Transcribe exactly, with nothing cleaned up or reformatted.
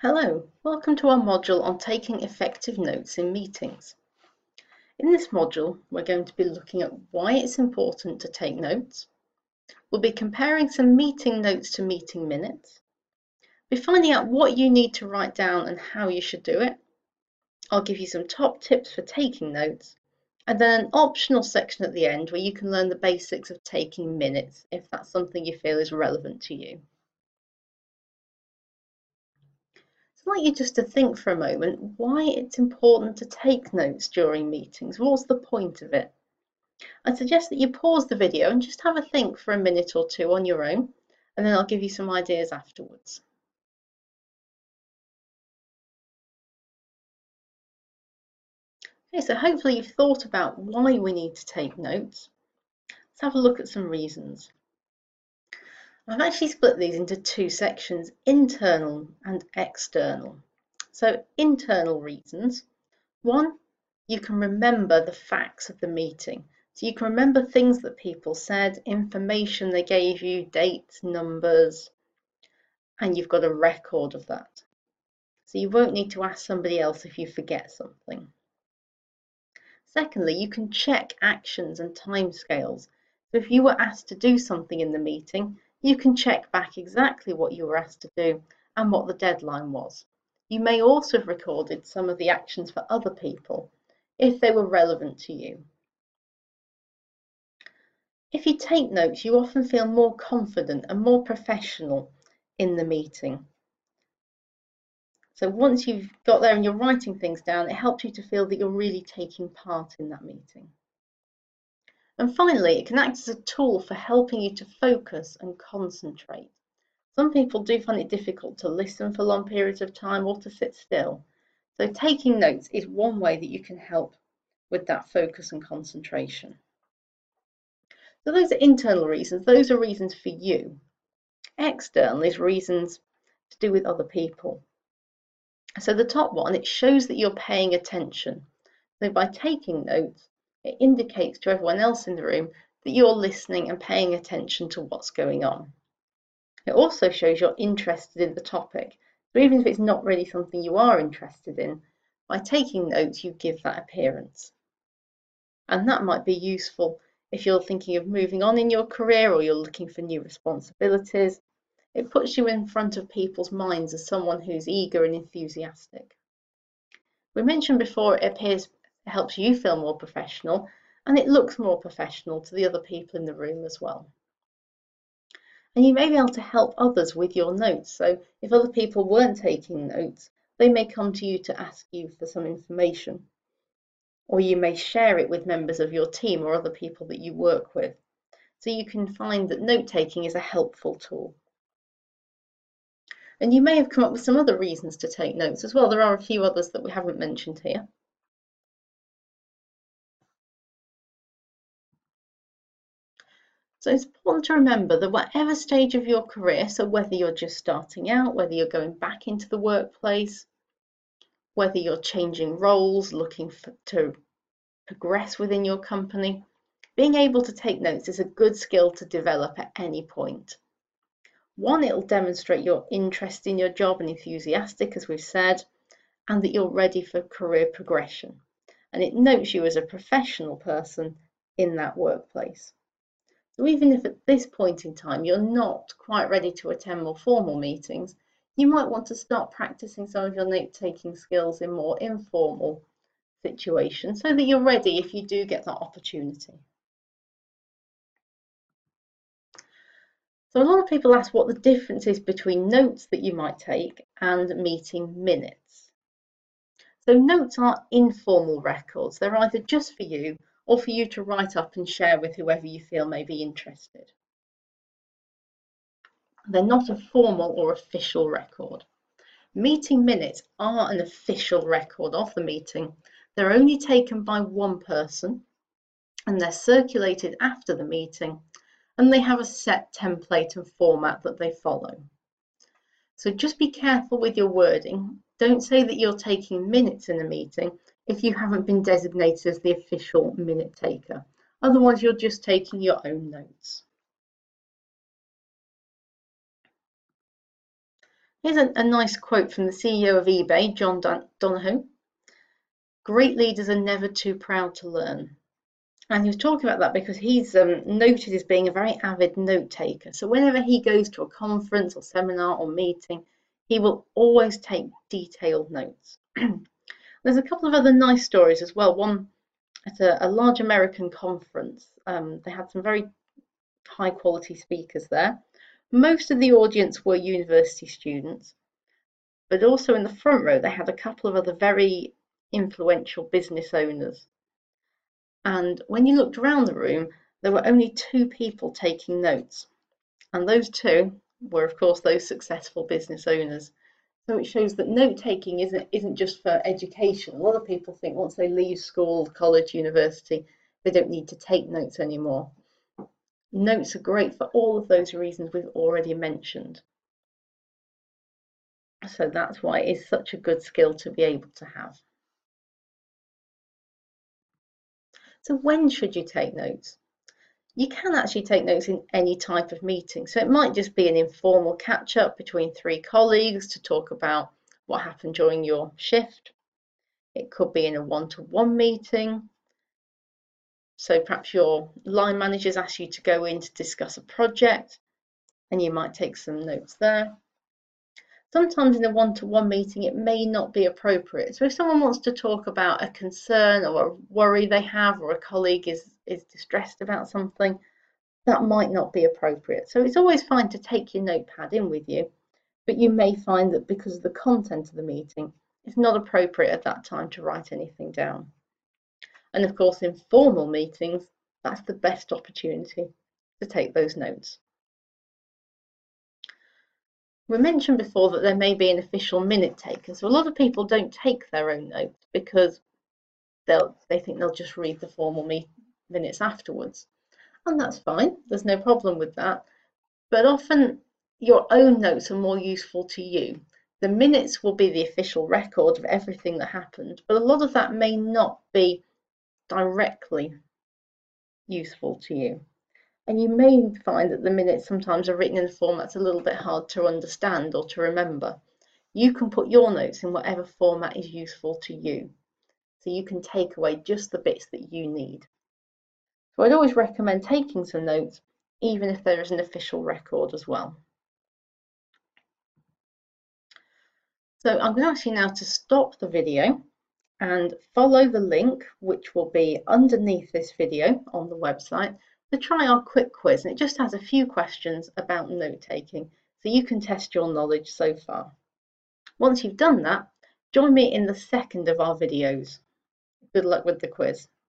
Hello, welcome to our module on taking effective notes in meetings. In this module, we're going to be looking at why it's important to take notes. We'll be comparing some meeting notes to meeting minutes. We'll be finding out what you need to write down and how you should do it. I'll give you some top tips for taking notes, and then an optional section at the end where you can learn the basics of taking minutes if that's something you feel is relevant to you. I'd like you just to think for a moment why it's important to take notes during meetings. What's the point of it? I suggest that you pause the video and just have a think for a minute or two on your own, and then I'll give you some ideas afterwards. Okay, so hopefully you've thought about why we need to take notes. Let's have a look at some reasons. I've actually split these into two sections, internal and external. So internal reasons. One, you can remember the facts of the meeting. So you can remember things that people said, information they gave you, dates, numbers, and you've got a record of that. So you won't need to ask somebody else if you forget something. Secondly, you can check actions and timescales. So if you were asked to do something in the meeting, you can check back exactly what you were asked to do and what the deadline was. You may also have recorded some of the actions for other people if they were relevant to you. If you take notes, you often feel more confident and more professional in the meeting. So once you've got there and you're writing things down, it helps you to feel that you're really taking part in that meeting. And finally, it can act as a tool for helping you to focus and concentrate. Some people do find it difficult to listen for long periods of time or to sit still. So taking notes is one way that you can help with that focus and concentration. So those are internal reasons. Those are reasons for you. External is reasons to do with other people. So the top one, it shows that you're paying attention. So by taking notes, it indicates to everyone else in the room that you're listening and paying attention to what's going on. It also shows you're interested in the topic. So even if it's not really something you are interested in, by taking notes, you give that appearance. And that might be useful if you're thinking of moving on in your career or you're looking for new responsibilities. It puts you in front of people's minds as someone who's eager and enthusiastic. We mentioned before it appears it helps you feel more professional, and it looks more professional to the other people in the room as well. And you may be able to help others with your notes. So if other people weren't taking notes, they may come to you to ask you for some information. Or you may share it with members of your team or other people that you work with. So you can find that note-taking is a helpful tool. And you may have come up with some other reasons to take notes as well. There are a few others that we haven't mentioned here. So it's important to remember that whatever stage of your career, so whether you're just starting out, whether you're going back into the workplace, whether you're changing roles, looking for, to progress within your company, being able to take notes is a good skill to develop at any point. One, it'll demonstrate your interest in your job and enthusiastic, as we've said, and that you're ready for career progression. And it notes you as a professional person in that workplace. So even if at this point in time you're not quite ready to attend more formal meetings, you might want to start practicing some of your note-taking skills in more informal situations so that you're ready if you do get that opportunity. So a lot of people ask what the difference is between notes that you might take and meeting minutes. So notes are informal records. They're either just for you or for you to write up and share with whoever you feel may be interested. They're not a formal or official record. Meeting minutes are an official record of the meeting. They're only taken by one person and they're circulated after the meeting, and they have a set template and format that they follow. So just be careful with your wording. Don't say that you're taking minutes in a meeting if you haven't been designated as the official minute taker. Otherwise, you're just taking your own notes. Here's a, a nice quote from the C E O of eBay, John Don Donahoe. Great leaders are never too proud to learn. And he was talking about that because he's um, noted as being a very avid note taker. So whenever he goes to a conference or seminar or meeting, he will always take detailed notes. There's a couple of other nice stories as well. One at a, a large American conference, um, they had some very high quality speakers there. Most of the audience were university students, but also in the front row they had a couple of other very influential business owners. And when you looked around the room, there were only two people taking notes. And those two were, of course, those successful business owners. So it shows that note taking isn't, isn't just for education. A lot of people think once they leave school, college, university, they don't need to take notes anymore. Notes are great for all of those reasons we've already mentioned. So that's why it's such a good skill to be able to have. So when should you take notes? You can actually take notes in any type of meeting. So it might just be an informal catch up between three colleagues to talk about what happened during your shift. It could be in a one-to-one meeting. So perhaps your line managers ask you to go in to discuss a project and you might take some notes there. Sometimes in a one-to-one meeting, it may not be appropriate. So if someone wants to talk about a concern or a worry they have, or a colleague is, is distressed about something, that might not be appropriate. So it's always fine to take your notepad in with you, but you may find that because of the content of the meeting, it's not appropriate at that time to write anything down. And of course, in formal meetings, that's the best opportunity to take those notes. We mentioned before that there may be an official minute taker. So a lot of people don't take their own notes because they'll they think they'll just read the formal minutes afterwards. And that's fine, there's no problem with that. But often your own notes are more useful to you. The minutes will be the official record of everything that happened, but a lot of that may not be directly useful to you. And you may find that the minutes sometimes are written in a form that's a little bit hard to understand or to remember. You can put your notes in whatever format is useful to you. So you can take away just the bits that you need. So I'd always recommend taking some notes, even if there is an official record as well. So I'm going to ask you now to stop the video and follow the link, which will be underneath this video on the website, to try our quick quiz. And it just has a few questions about note taking, so you can test your knowledge so far. Once you've done that, join me in the second of our videos. Good luck with the quiz.